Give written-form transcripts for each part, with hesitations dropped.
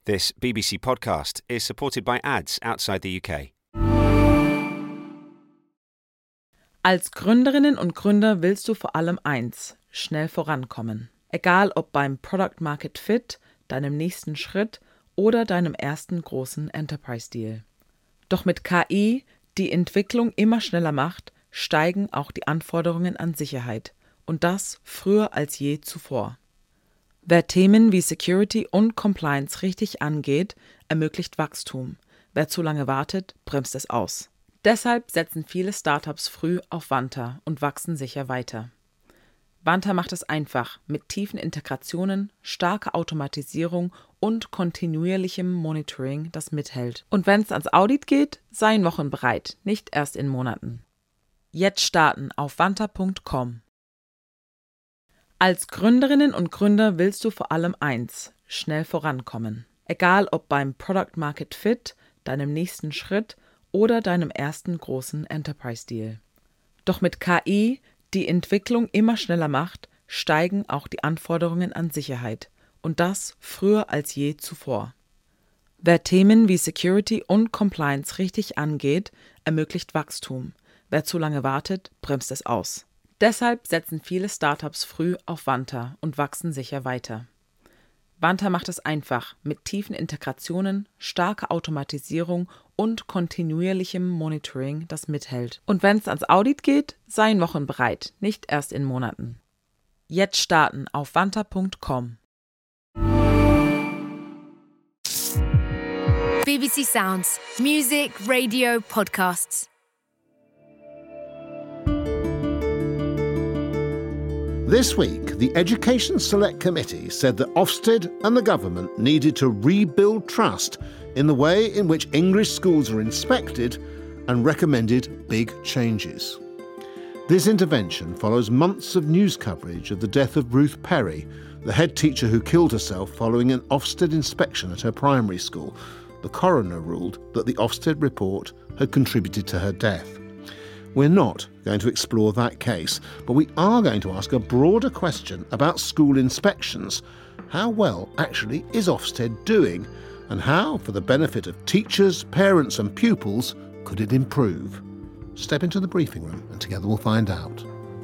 This BBC podcast is supported by ads outside the UK. Als Gründerinnen und Gründer willst du vor allem eins: schnell vorankommen. Egal ob beim Product Market Fit, deinem nächsten Schritt oder deinem ersten großen Enterprise-Deal. Doch mit KI, die Entwicklung immer schneller macht, steigen auch die Anforderungen an Sicherheit. Und das früher als je zuvor. Wer Themen wie Security und Compliance richtig angeht, ermöglicht Wachstum. Wer zu lange wartet, bremst es aus. Deshalb setzen viele Startups früh auf Vanta und wachsen sicher weiter. Vanta macht es einfach mit tiefen Integrationen, starker Automatisierung und kontinuierlichem Monitoring, das mithält. Und wenn es ans Audit geht, seien Wochen bereit, nicht erst in Monaten. Jetzt starten auf vanta.com. Als Gründerinnen und Gründer willst du vor allem eins: schnell vorankommen. Egal ob beim Product Market Fit, deinem nächsten Schritt oder deinem ersten großen Enterprise-Deal. Doch mit KI, die Entwicklung immer schneller macht, steigen auch die Anforderungen an Sicherheit. Und das früher als je zuvor. Wer Themen wie Security und Compliance richtig angeht, ermöglicht Wachstum. Wer zu lange wartet, bremst es aus. Deshalb setzen viele Startups früh auf Vanta und wachsen sicher weiter. Vanta macht es einfach mit tiefen Integrationen, starker Automatisierung und kontinuierlichem Monitoring, das mithält. Und wenn es ans Audit geht, seien Wochen bereit, nicht erst in Monaten. Jetzt starten auf vanta.com. BBC Sounds. Music, radio, podcasts. This week, the Education Select Committee said that Ofsted and the government needed to rebuild trust in the way in which English schools are inspected and recommended big changes. This intervention follows months of news coverage of the death of Ruth Perry, the head teacher who killed herself following an Ofsted inspection at her primary school. The coroner ruled that the Ofsted report had contributed to her death. We're not going to explore that case, but we are going to ask a broader question about school inspections. How well actually is Ofsted doing? And how, for the benefit of teachers, parents and pupils, could it improve? Step into the briefing room and together we'll find out.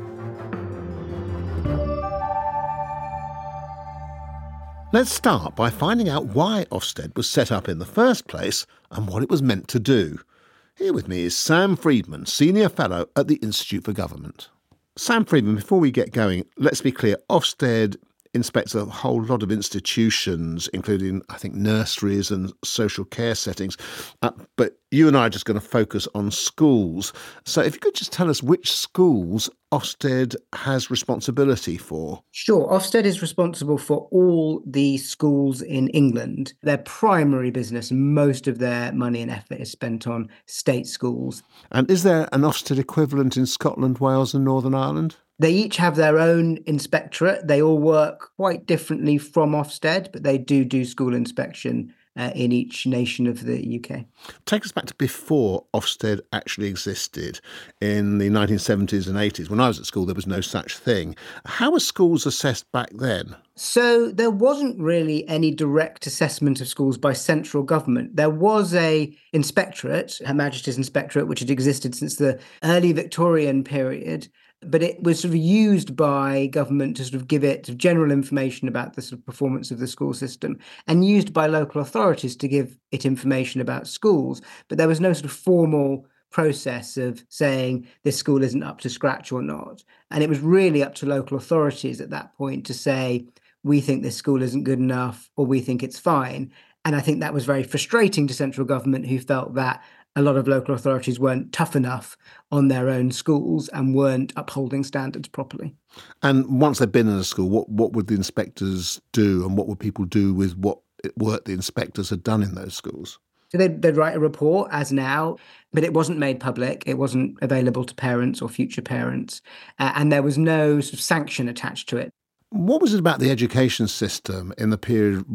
Let's start by finding out why Ofsted was set up in the first place and what it was meant to do. Here with me is Sam Freedman, Senior Fellow at the Institute for Government. Sam Freedman, before we get going, let's be clear, Ofsted inspects a whole lot of institutions, including, I think, nurseries and social care settings. But you and I are just going to focus on schools. So if you could just tell us which schools Ofsted has responsibility for. Sure. Ofsted is responsible for all the schools in England. Their primary business, most of their money and effort is spent on state schools. And is there an Ofsted equivalent in Scotland, Wales and Northern Ireland? They each have their own inspectorate. They all work quite differently from Ofsted, but they do school inspection in each nation of the UK. Take us back to before Ofsted actually existed in the 1970s and 80s. When I was at school, there was no such thing. How were schools assessed back then? So there wasn't really any direct assessment of schools by central government. There was a inspectorate, Her Majesty's Inspectorate, which had existed since the early Victorian period. But it was sort of used by government to sort of give it general information about the sort of performance of the school system and used by local authorities to give it information about schools. But there was no sort of formal process of saying this school isn't up to scratch or not. And it was really up to local authorities at that point to say, we think this school isn't good enough or we think it's fine. And I think that was very frustrating to central government, who felt that a lot of local authorities weren't tough enough on their own schools and weren't upholding standards properly. And once they've been in a school, what would the inspectors do and what would people do with what work the inspectors had done in those schools? So they'd write a report, as now, but it wasn't made public. It wasn't available to parents or future parents. And there was no sort of sanction attached to it. What was it about the education system in the period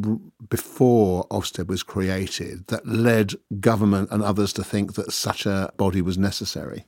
before Ofsted was created that led government and others to think that such a body was necessary?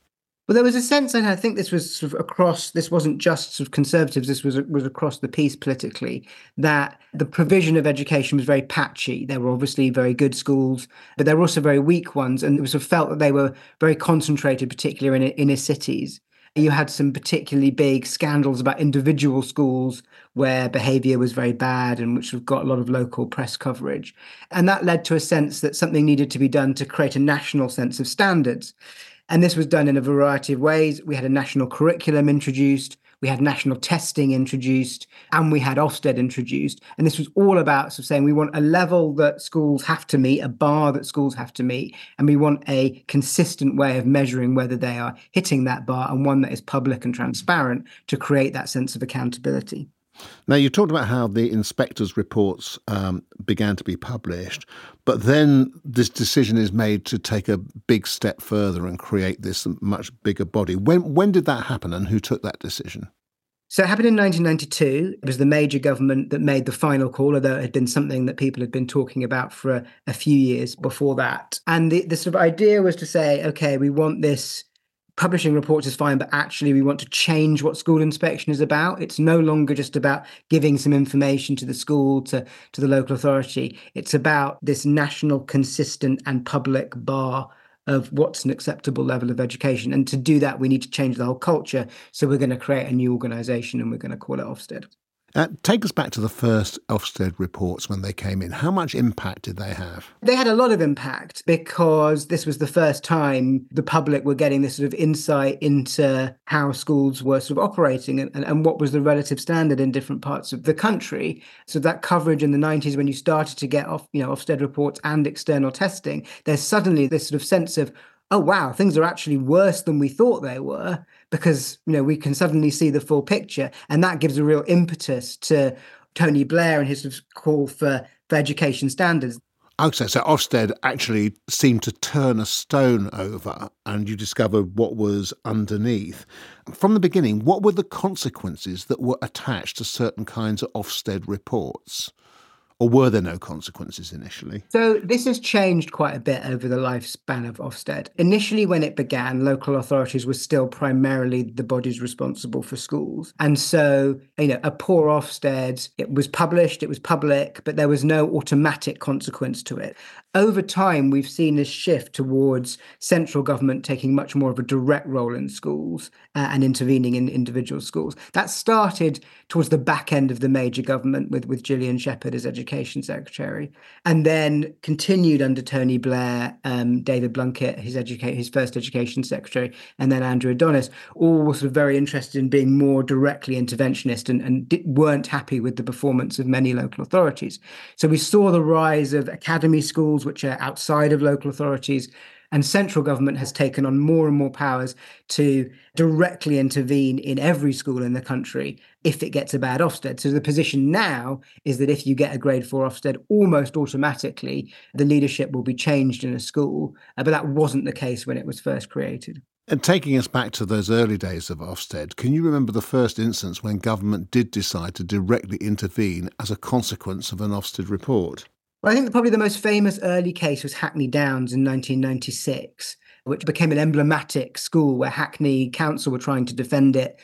Well, there was a sense, and I think this was sort of across, this wasn't just sort of Conservatives, this was across the piece politically, that the provision of education was very patchy. There were obviously very good schools, but there were also very weak ones, and it was sort of felt that they were very concentrated, particularly in inner cities. You had some particularly big scandals about individual schools where behaviour was very bad and which have got a lot of local press coverage. And that led to a sense that something needed to be done to create a national sense of standards. And this was done in a variety of ways. We had a national curriculum introduced, we had national testing introduced, and we had Ofsted introduced. And this was all about sort of saying we want a level that schools have to meet, a bar that schools have to meet, and we want a consistent way of measuring whether they are hitting that bar, and one that is public and transparent to create that sense of accountability. Now, you talked about how the inspectors' reports began to be published, but then this decision is made to take a big step further and create this much bigger body. When did that happen, and who took that decision? So it happened in 1992. It was the major government that made the final call, although it had been something that people had been talking about for a few years before that. And the sort of idea was to say, OK, we want this. Publishing reports is fine, but actually we want to change what school inspection is about. It's no longer just about giving some information to the school, to the local authority. It's about this national, consistent and public bar of what's an acceptable level of education. And to do that, we need to change the whole culture. So we're going to create a new organisation and we're going to call it Ofsted. Take us back to the first Ofsted reports when they came in. How much impact did they have? They had a lot of impact because this was the first time the public were getting this sort of insight into how schools were sort of operating and what was the relative standard in different parts of the country. So that coverage in the 90s, when you started to get Ofsted reports and external testing, there's suddenly this sort of sense of, oh, wow, things are actually worse than we thought they were, because, we can suddenly see the full picture. And that gives a real impetus to Tony Blair and his sort of call for education standards. Okay, so Ofsted actually seemed to turn a stone over and you discovered what was underneath. From the beginning, what were the consequences that were attached to certain kinds of Ofsted reports? Or were there no consequences initially? So this has changed quite a bit over the lifespan of Ofsted. Initially, when it began, local authorities were still primarily the bodies responsible for schools. And so, a poor Ofsted, it was published, it was public, but there was no automatic consequence to it. Over time, we've seen this shift towards central government taking much more of a direct role in schools and intervening in individual schools. That started towards the back end of the major government with Gillian Shepherd as Education Secretary, and then continued under Tony Blair, David Blunkett, his first Education Secretary, and then Andrew Adonis, all were sort of very interested in being more directly interventionist and weren't happy with the performance of many local authorities. So we saw the rise of academy schools, which are outside of local authorities, and central government has taken on more and more powers to directly intervene in every school in the country if it gets a bad Ofsted. So the position now is that if you get a grade 4 Ofsted, almost automatically the leadership will be changed in a school. But that wasn't the case when it was first created. And taking us back to those early days of Ofsted, can you remember the first instance when government did decide to directly intervene as a consequence of an Ofsted report? Well, I think probably the most famous early case was Hackney Downs in 1996, which became an emblematic school where Hackney Council were trying to defend it,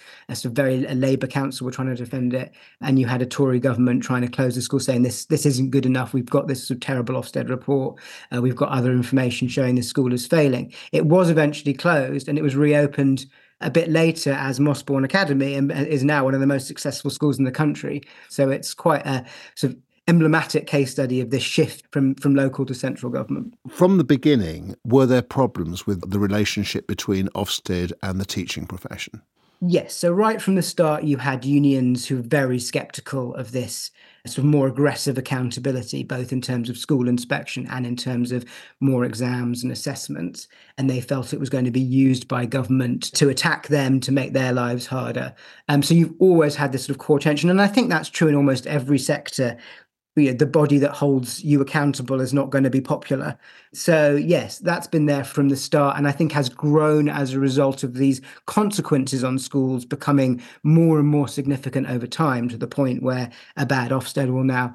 a Labour council were trying to defend it, and you had a Tory government trying to close the school, saying this isn't good enough. We've got this sort of terrible Ofsted report. We've got other information showing the school is failing. It was eventually closed, and it was reopened a bit later as Mossbourne Academy, and is now one of the most successful schools in the country. So it's quite a sort of emblematic case study of this shift from local to central government. From the beginning, were there problems with the relationship between Ofsted and the teaching profession? Yes. So right from the start, you had unions who were very sceptical of this sort of more aggressive accountability, both in terms of school inspection and in terms of more exams and assessments. And they felt it was going to be used by government to attack them, to make their lives harder. So you've always had this sort of core tension. And I think that's true in almost every sector. The body that holds you accountable is not going to be popular. So yes, that's been there from the start, and I think has grown as a result of these consequences on schools becoming more and more significant over time, to the point where a bad Ofsted will now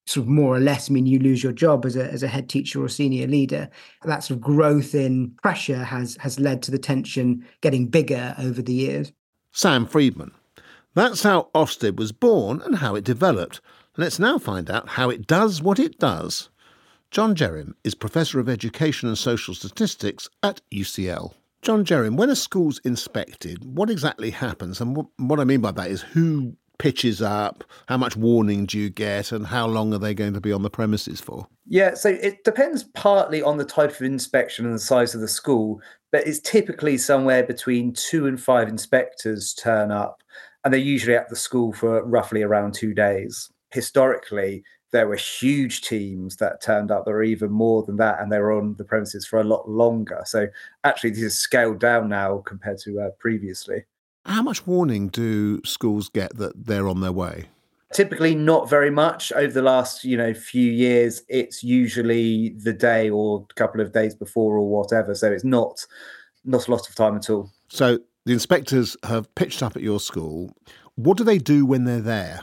sort of more or less mean you lose your job as a head teacher or senior leader. That sort of growth in pressure has led to the tension getting bigger over the years. Sam Friedman. That's how Ofsted was born and how it developed. Let's now find out how it does what it does. John Jerrim is Professor of Education and Social Statistics at UCL. John Jerrim, when a school's inspected, what exactly happens? And what I mean by that is who pitches up, how much warning do you get, and how long are they going to be on the premises for? Yeah, so it depends partly on the type of inspection and the size of the school, but it's typically somewhere between 2 and 5 inspectors turn up, and they're usually at the school for roughly around 2 days. Historically, there were huge teams that turned up. There were even more than that, and they were on the premises for a lot longer. So actually, this is scaled down now compared to previously. How much warning do schools get that they're on their way? Typically not very much. Over the last, few years, it's usually the day or a couple of days before or whatever. So it's not a lot of time at all. So the inspectors have pitched up at your school. What do they do when they're there?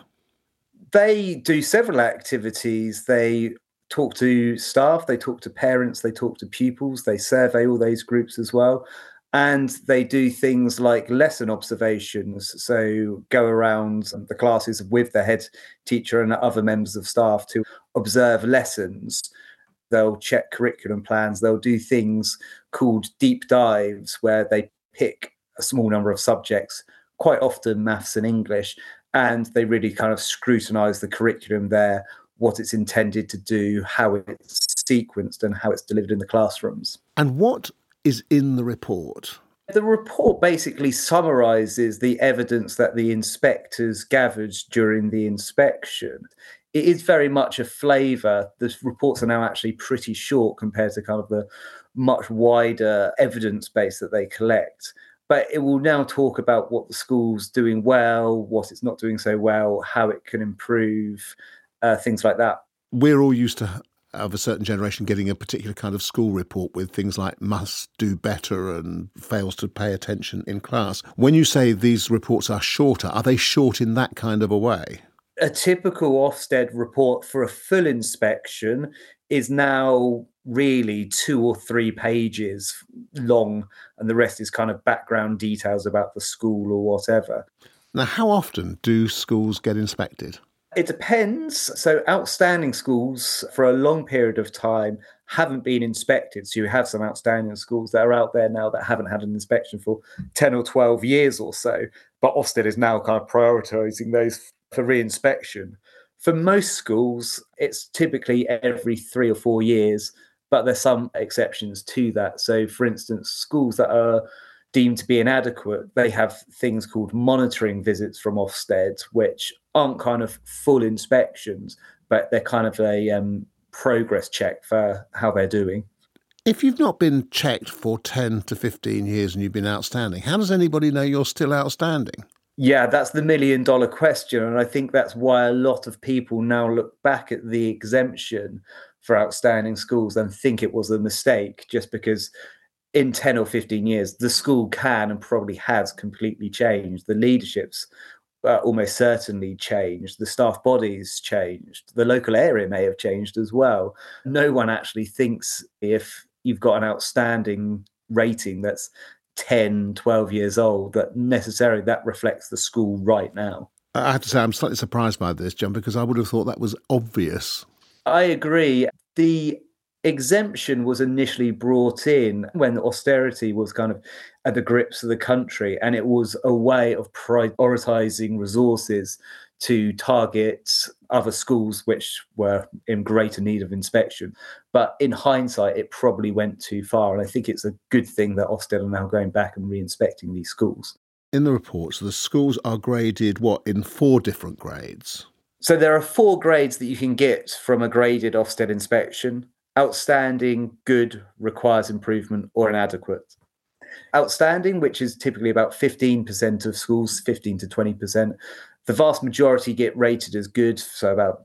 They do several activities. They talk to staff, they talk to parents, they talk to pupils, they survey all those groups as well. And they do things like lesson observations. So go around the classes with the head teacher and other members of staff to observe lessons. They'll check curriculum plans. They'll do things called deep dives where they pick a small number of subjects, quite often maths and English, and they really kind of scrutinise the curriculum there, what it's intended to do, how it's sequenced and how it's delivered in the classrooms. And what is in the report? The report basically summarises the evidence that the inspectors gathered during the inspection. It is very much a flavour. The reports are now actually pretty short compared to kind of the much wider evidence base that they collect. But it will now talk about what the school's doing well, what it's not doing so well, how it can improve, things like that. We're all used to, of a certain generation, getting a particular kind of school report with things like must do better and fails to pay attention in class. When you say these reports are shorter, are they short in that kind of a way? A typical Ofsted report for a full inspection is now really 2 or 3 pages long, and the rest is kind of background details about the school or whatever. Now, how often do schools get inspected? It depends. So outstanding schools for a long period of time haven't been inspected. So you have some outstanding schools that are out there now that haven't had an inspection for 10 or 12 years or so. But Ofsted is now kind of prioritising those for re-inspection. For most schools, it's typically every 3 or 4 years, but there's some exceptions to that. So, for instance, schools that are deemed to be inadequate, they have things called monitoring visits from Ofsted, which aren't kind of full inspections, but they're kind of a progress check for how they're doing. If you've not been checked for 10 to 15 years and you've been outstanding, how does anybody know you're still outstanding? Yeah, that's the $1 million question. And I think that's why a lot of people now look back at the exemption for outstanding schools and think it was a mistake, just because in 10 or 15 years, the school can and probably has completely changed. The leadership's almost certainly changed. The staff body's changed. The local area may have changed as well. No one actually thinks if you've got an outstanding rating that's 10, 12 years old, that necessarily that reflects the school right now. I have to say I'm slightly surprised by this, John, because I would have thought that was obvious. I agree. The exemption was initially brought in when austerity was kind of at the grips of the country, and it was a way of prioritising resources to target other schools which were in greater need of inspection. But in hindsight, it probably went too far. And I think it's a good thing that Ofsted are now going back and re-inspecting these schools. In the reports, the schools are graded, in 4 different grades? So there are 4 grades that you can get from a graded Ofsted inspection. Outstanding, good, requires improvement, or inadequate. Outstanding, which is typically about 15% of schools, 15 to 20%. The vast majority get rated as good, so about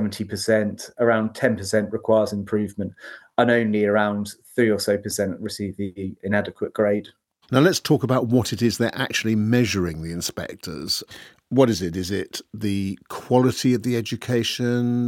70%. Around 10% requires improvement, and only around 3 or so percent receive the inadequate grade. Now let's talk about what it is they're actually measuring, the inspectors. What is it? Is it the quality of the education?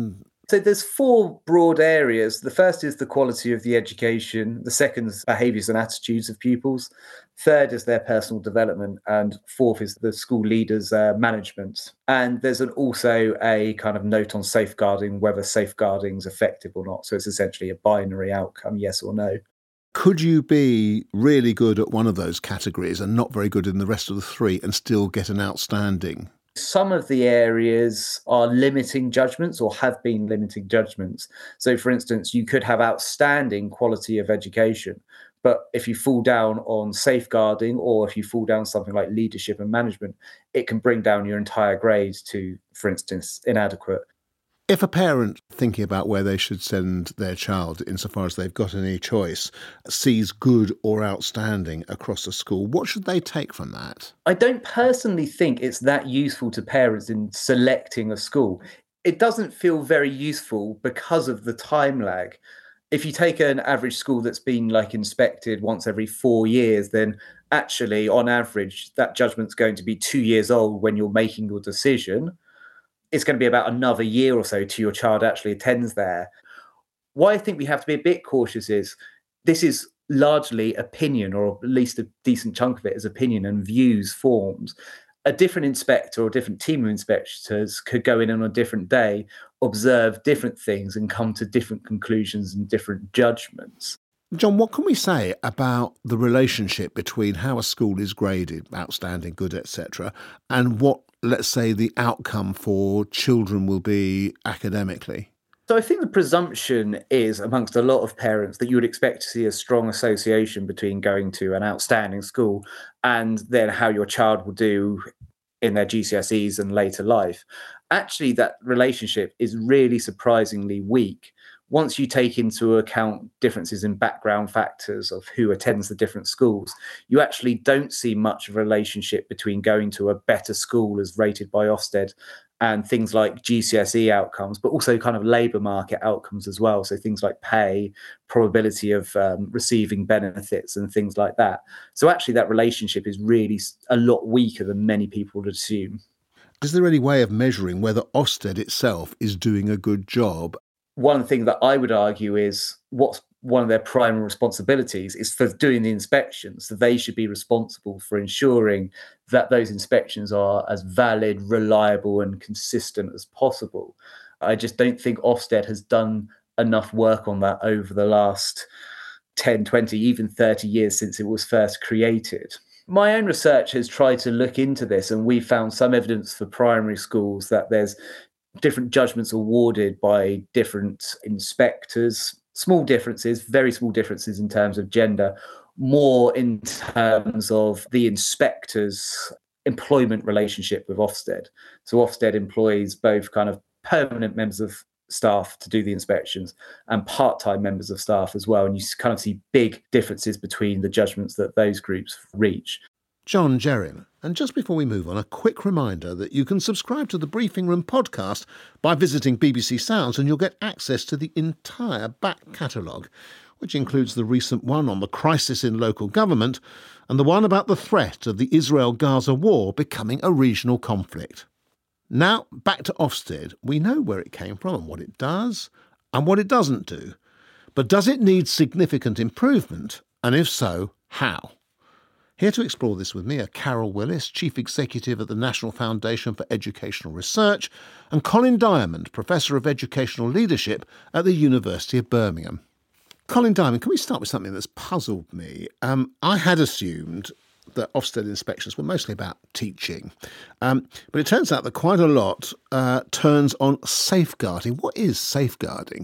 So there's 4 broad areas. The first is the quality of the education. The second is behaviours and attitudes of pupils. Third is their personal development. And fourth is the school leaders' management. And there's also a kind of note on safeguarding, whether safeguarding is effective or not. So it's essentially a binary outcome, yes or no. Could you be really good at one of those categories and not very good in the rest of the 3 and still get an outstanding? Some of the areas are limiting judgments or have been limiting judgments. So, for instance, you could have outstanding quality of education, but if you fall down on safeguarding or if you fall down something like leadership and management, it can bring down your entire grade to, for instance, inadequate. If a parent thinking about where they should send their child, insofar as they've got any choice, sees good or outstanding across a school, what should they take from that? I don't personally think it's that useful to parents in selecting a school. It doesn't feel very useful because of the time lag. If you take an average school that's been inspected once every 4 years, then actually, on average, that judgment's going to be 2 years old when you're making your decision. It's going to be about another year or so till your child actually attends there. Why I think we have to be a bit cautious is this is largely opinion, or at least a decent chunk of it is opinion and views forms. A different inspector or a different team of inspectors could go in on a different day, observe different things and come to different conclusions and different judgments. John, what can we say about the relationship between how a school is graded, outstanding, good, etc., and what, let's say, the outcome for children will be academically? So I think the presumption is amongst a lot of parents that you would expect to see a strong association between going to an outstanding school and then how your child will do in their GCSEs and later life. Actually, that relationship is really surprisingly weak. Once you take into account differences in background factors of who attends the different schools, you actually don't see much of a relationship between going to a better school as rated by Ofsted and things like GCSE outcomes, but also kind of labour market outcomes as well. So things like pay, probability of receiving benefits and things like that. So actually that relationship is really a lot weaker than many people would assume. Is there any way of measuring whether Ofsted itself is doing a good job? One thing that I would argue is what's one of their primary responsibilities is for doing the inspections. So they should be responsible for ensuring that those inspections are as valid, reliable and consistent as possible. I just don't think Ofsted has done enough work on that over the last 10, 20, even 30 years since it was first created. My own research has tried to look into this, and we found some evidence for primary schools that there's different judgments awarded by different inspectors, small differences, very small differences in terms of gender, more in terms of the inspector's employment relationship with Ofsted. So Ofsted employs both kind of permanent members of staff to do the inspections and part-time members of staff as well. And you kind of see big differences between the judgments that those groups reach. John Jerrin. And just before we move on, a quick reminder that you can subscribe to the Briefing Room podcast by visiting BBC Sounds, and you'll get access to the entire back catalogue, which includes the recent one on the crisis in local government and the one about the threat of the Israel-Gaza war becoming a regional conflict. Now, back to Ofsted. We know where it came from and what it does and what it doesn't do. But does it need significant improvement? And if so, how? Here to explore this with me are Carol Willis, Chief Executive at the National Foundation for Educational Research, and Colin Diamond, Professor of Educational Leadership at the University of Birmingham. Colin Diamond, can we start with something that's puzzled me? I had assumed that Ofsted inspections were mostly about teaching, but it turns out that quite a lot turns on safeguarding. What is safeguarding?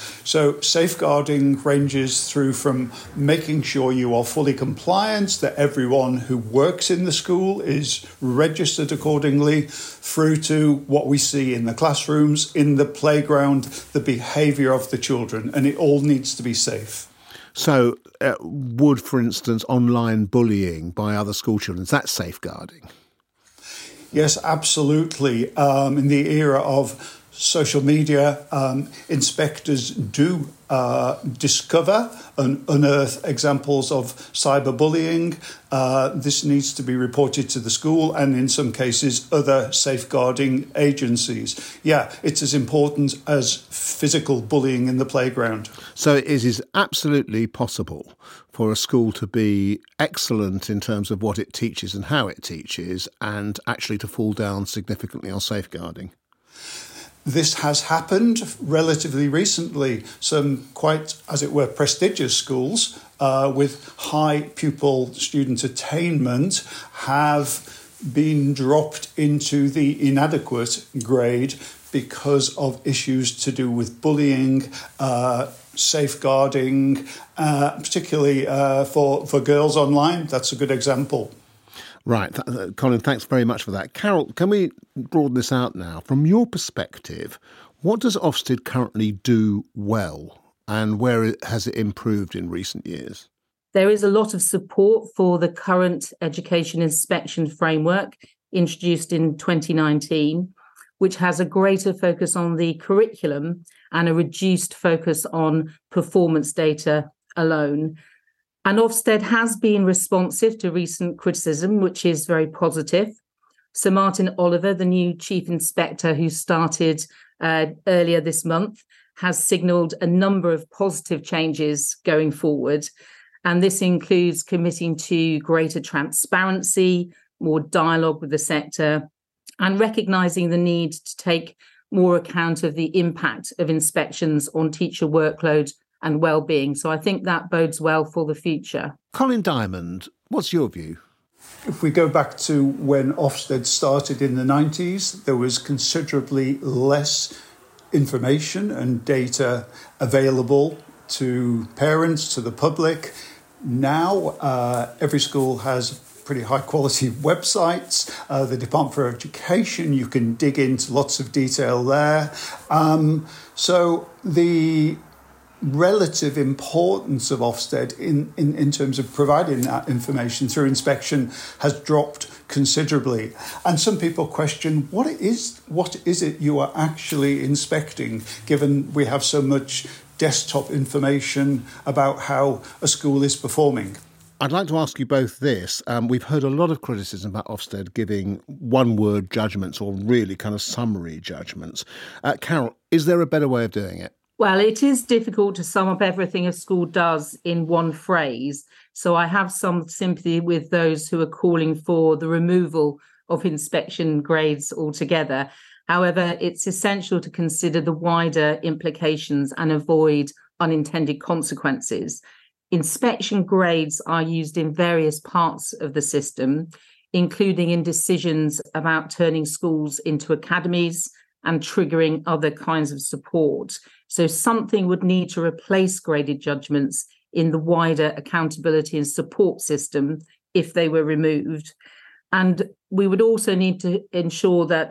So safeguarding ranges through from making sure you are fully compliant, that everyone who works in the school is registered accordingly, through to what we see in the classrooms, in the playground, the behaviour of the children, and it all needs to be safe. So would, for instance, online bullying by other school children, is that safeguarding? Yes, absolutely. In the era of social media, inspectors do discover and unearth examples of cyberbullying. This needs to be reported to the school and, in some cases, other safeguarding agencies. Yeah, it's as important as physical bullying in the playground. So it is absolutely possible for a school to be excellent in terms of what it teaches and how it teaches, and actually to fall down significantly on safeguarding. This has happened relatively recently. Some quite, as it were, prestigious schools with high pupil student attainment have been dropped into the inadequate grade because of issues to do with bullying, safeguarding, particularly for girls online. That's a good example. Right. Colin, thanks very much for that. Carol, can we broaden this out now? From your perspective, what does Ofsted currently do well, and where has it improved in recent years? There is a lot of support for the current education inspection framework introduced in 2019, which has a greater focus on the curriculum and a reduced focus on performance data alone. And Ofsted has been responsive to recent criticism, which is very positive. Sir Martin Oliver, the new Chief Inspector who started earlier this month, has signalled a number of positive changes going forward. And this includes committing to greater transparency, more dialogue with the sector, and recognising the need to take more account of the impact of inspections on teacher workload and well-being. So I think that bodes well for the future. Colin Diamond, what's your view? If we go back to when Ofsted started in the 90s, there was considerably less information and data available to parents, to the public. Now, every school has pretty high-quality websites. The Department for Education, you can dig into lots of detail there. So the relative importance of Ofsted in terms of providing that information through inspection has dropped considerably. And some people question, what is it you are actually inspecting, given we have so much desktop information about how a school is performing? I'd like to ask you both this. We've heard a lot of criticism about Ofsted giving one-word judgments, or really kind of summary judgments. Carol, is there a better way of doing it? Well, it is difficult to sum up everything a school does in one phrase. So I have some sympathy with those who are calling for the removal of inspection grades altogether. However, it's essential to consider the wider implications and avoid unintended consequences. Inspection grades are used in various parts of the system, including in decisions about turning schools into academies and triggering other kinds of support. So something would need to replace graded judgments in the wider accountability and support system if they were removed. And we would also need to ensure that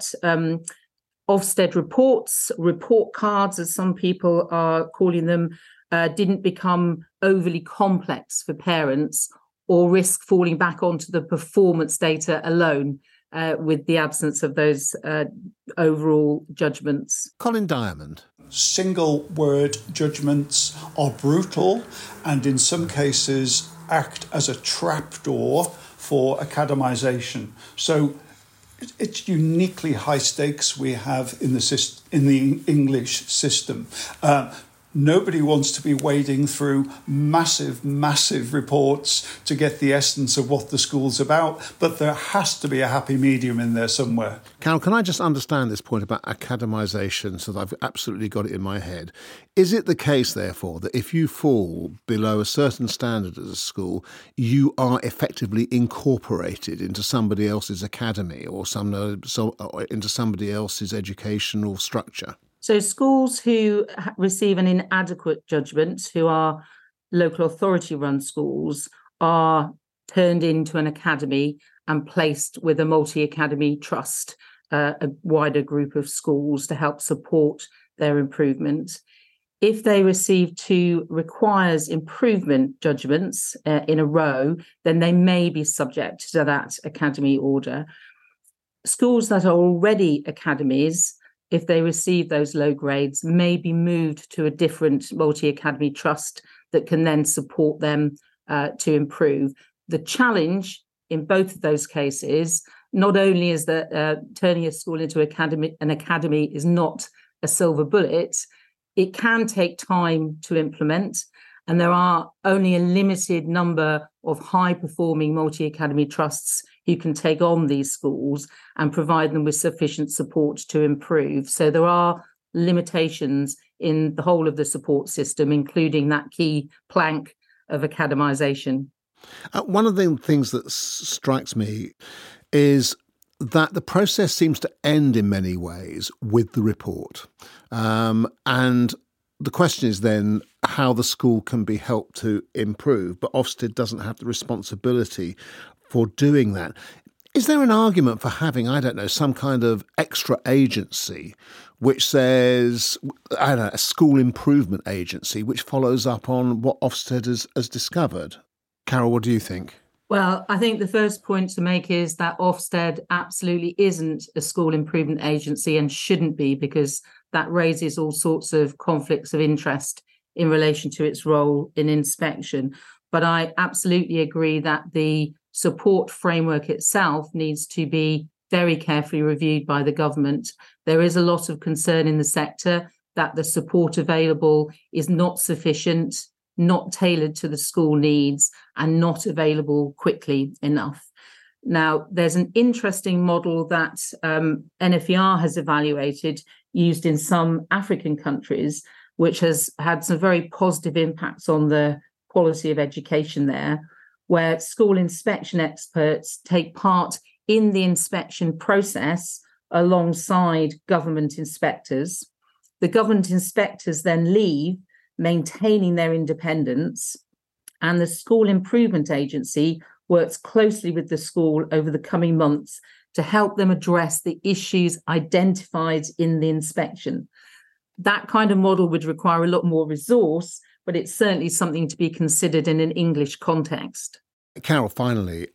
Ofsted reports, report cards, as some people are calling them, didn't become overly complex for parents or risk falling back onto the performance data alone with the absence of those overall judgments. Colin Diamond. Single word judgments are brutal and in some cases act as a trapdoor for academisation. So it's uniquely high stakes we have in the English system. Nobody wants to be wading through massive reports to get the essence of what the school's about, but there has to be a happy medium in there somewhere. Carol, can I just understand this point about academisation so that I've absolutely got it in my head? Is it the case, therefore, that if you fall below a certain standard as a school, you are effectively incorporated into somebody else's academy or into somebody else's educational structure? So schools who receive an inadequate judgment, who are local authority-run schools, are turned into an academy and placed with a multi-academy trust, a wider group of schools to help support their improvement. If they receive 2 requires improvement judgments in a row, then they may be subject to that academy order. Schools that are already academies if they receive those low grades, may be moved to a different multi-academy trust that can then support them to improve. The challenge in both of those cases, not only is that turning a school into an academy is not a silver bullet, it can take time to implement. And there are only a limited number of high-performing multi-academy trusts who can take on these schools and provide them with sufficient support to improve. So there are limitations in the whole of the support system, including that key plank of academisation. One of the things that strikes me is that the process seems to end in many ways with the report. And the question is then how the school can be helped to improve, but Ofsted doesn't have the responsibility for doing that. Is there an argument for having, I don't know, some kind of extra agency which says, I don't know, a school improvement agency which follows up on what Ofsted has discovered? Carol, what do you think? Well, I think the first point to make is that Ofsted absolutely isn't a school improvement agency and shouldn't be, because that raises all sorts of conflicts of interest in relation to its role in inspection. But I absolutely agree that the support framework itself needs to be very carefully reviewed by the government. There is a lot of concern in the sector that the support available is not sufficient, not tailored to the school needs, and not available quickly enough. Now, there's an interesting model that NFER has evaluated, used in some African countries, which has had some very positive impacts on the quality of education there, where school inspection experts take part in the inspection process alongside government inspectors. The government inspectors then leave, maintaining their independence, and the school improvement agency works closely with the school over the coming months to help them address the issues identified in the inspection. That kind of model would require a lot more resource, but it's certainly something to be considered in an English context. Carol, finally,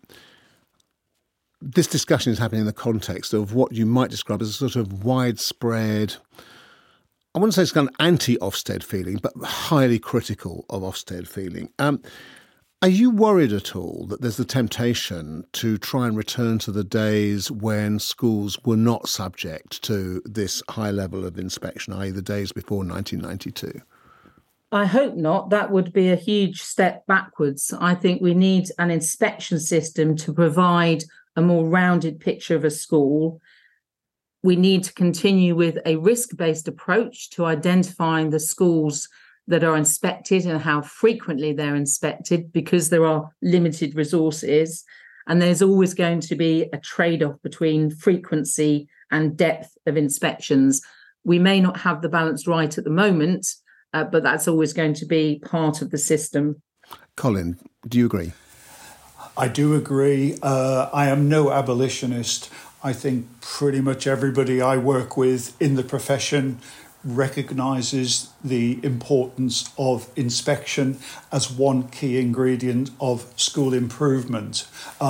this discussion is happening in the context of what you might describe as a sort of widespread, I wouldn't say it's kind of anti-Ofsted feeling, but highly critical of Ofsted feeling. Are you worried at all that there's the temptation to try and return to the days when schools were not subject to this high level of inspection, i.e. the days before 1992? I hope not. That would be a huge step backwards. I think we need an inspection system to provide a more rounded picture of a school. We need to continue with a risk-based approach to identifying the schools that are inspected and how frequently they're inspected, because there are limited resources. And there's always going to be a trade-off between frequency and depth of inspections. We may not have the balance right at the moment, but that's always going to be part of the system. Colin, do you agree? I do agree. I am no abolitionist. I think pretty much everybody I work with in the profession recognises the importance of inspection as one key ingredient of school improvement.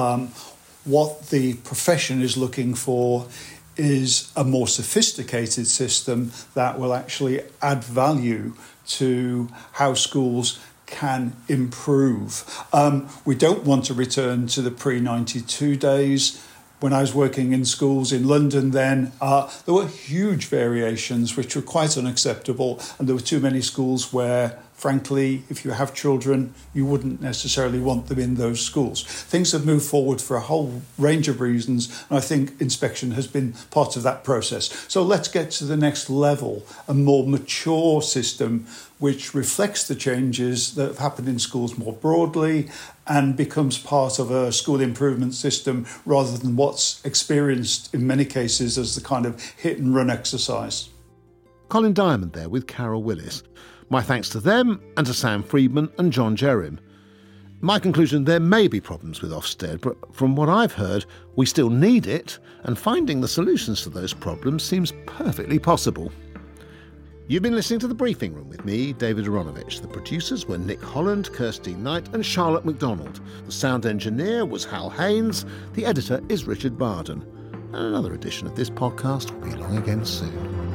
What the profession is looking for is a more sophisticated system that will actually add value to how schools can improve. We don't want to return to the pre-92 days. When I was working in schools in London then, there were huge variations which were quite unacceptable, and there were too many schools where, frankly, if you have children, you wouldn't necessarily want them in those schools. Things have moved forward for a whole range of reasons, and I think inspection has been part of that process. So let's get to the next level, a more mature system which reflects the changes that have happened in schools more broadly and becomes part of a school improvement system rather than what's experienced in many cases as the kind of hit and run exercise. Colin Diamond there with Carol Willis. My thanks to them and to Sam Friedman and John Jerrim. My conclusion, there may be problems with Ofsted, but from what I've heard, we still need it, and finding the solutions to those problems seems perfectly possible. You've been listening to The Briefing Room with me, David Aronovich. The producers were Nick Holland, Kirsty Knight and Charlotte MacDonald. The sound engineer was Hal Haynes. The editor is Richard Barden. and another edition of this podcast will be along again soon.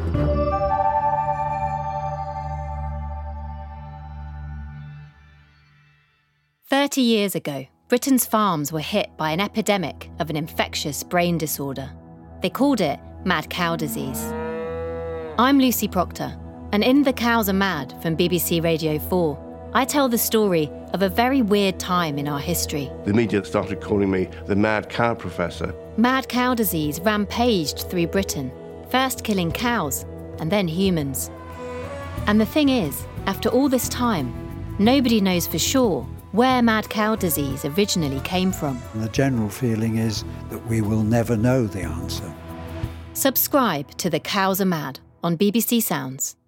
30 years ago, Britain's farms were hit by an epidemic of an infectious brain disorder. They called it mad cow disease. I'm Lucy Proctor, and in The Cows Are Mad from BBC Radio 4, I tell the story of a very weird time in our history. The media started calling me the mad cow professor. Mad cow disease rampaged through Britain, first killing cows and then humans. And the thing is, after all this time, nobody knows for sure where mad cow disease originally came from. The general feeling is that we will never know the answer. Subscribe to The Cows Are Mad on BBC Sounds.